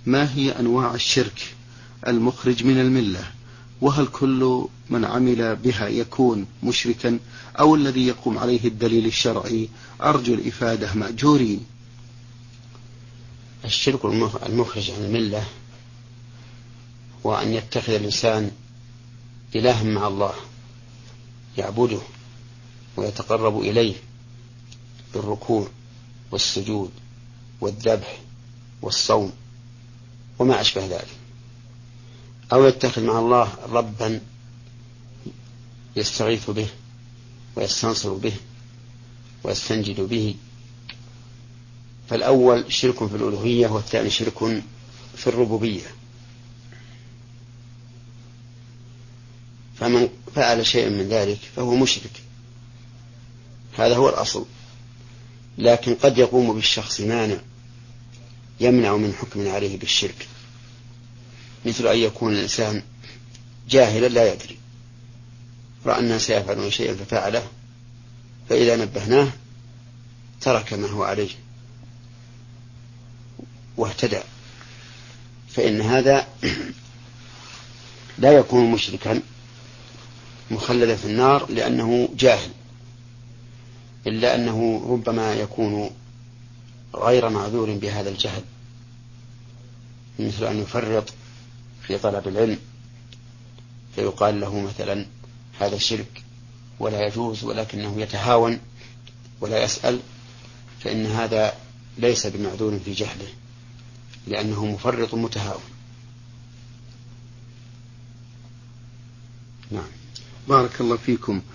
ما هي أنواع الشرك المخرج من الملة؟ وهل كل من عمل بها يكون مشركا أو الذي يقوم عليه الدليل الشرعي؟ أرجو الإفادة مأجورين. الشرك المخرج عن الملة هو أن يتخذ الإنسان إلها مع الله يعبده ويتقرب إليه بالركوع والسجود والذبح والصوم وما أشبه ذلك، أو يتخذ مع الله ربا يستغيث به ويستنصر به ويستنجد به. فالأول شرك في الألوهية والثاني شرك في الربوبية. فمن فعل شيئا من ذلك فهو مشرك، هذا هو الأصل. لكن قد يقوم بالشخص مانع يمنع من حكم عليه بالشرك، مثل أن يكون الإنسان جاهلا لا يدري، رأى الناس يفعلون شيئا ففعله، فإذا نبهناه ترك ما هو عليه واهتدى، فإن هذا لا يكون مشركا مخلدا في النار لأنه جاهل، إلا أنه ربما يكون غير معذور بهذا الجهل، مثل أن يفرط في طلب العلم فيقال له مثلا هذا شرك ولا يجوز، ولكنه يتهاون ولا يسأل، فإن هذا ليس بمعذور في جهله لأنه مفرط متهاون. نعم، بارك الله فيكم.